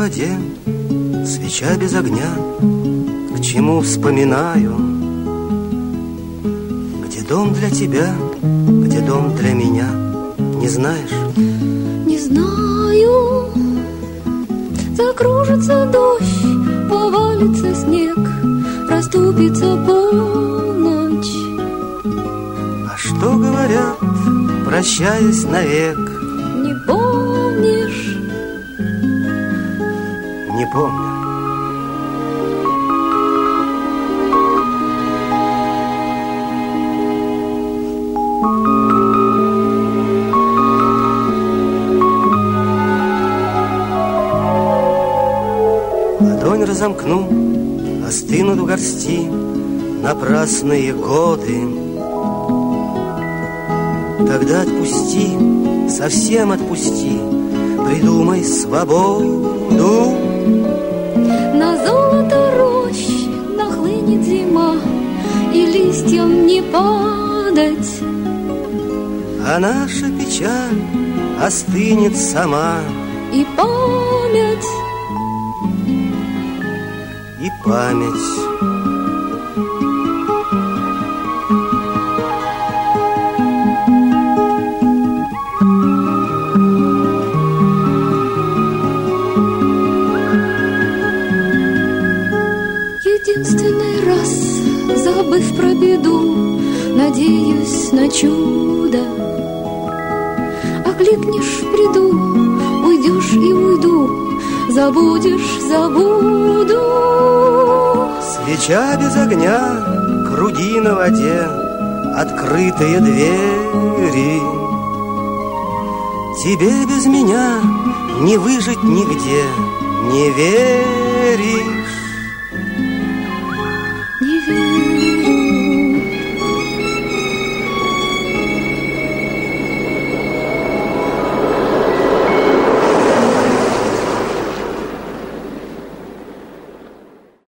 воде, свеча без огня, к чему вспоминаю? Где дом для тебя, где дом для меня, не знаешь? Не знаю. Закружится дождь, повалится снег, расступится полночь. А что говорят, прощаясь навек? Не помнишь? Не помню. Ладонь разомкну, остынут в горсти напрасные годы. Тогда отпусти, совсем отпусти, придумай свободу. На золото рощ нахлынет зима, и листьям не падать. А наша печаль остынет сама. И память, и память. единственный раз, забыв про беду, надеюсь на чудо. Окликнешь, приду, уйдешь и уйду, забудешь, забуду. Свеча без огня, круги на воде, открытые двери. Тебе без меня не выжить нигде, не веришь?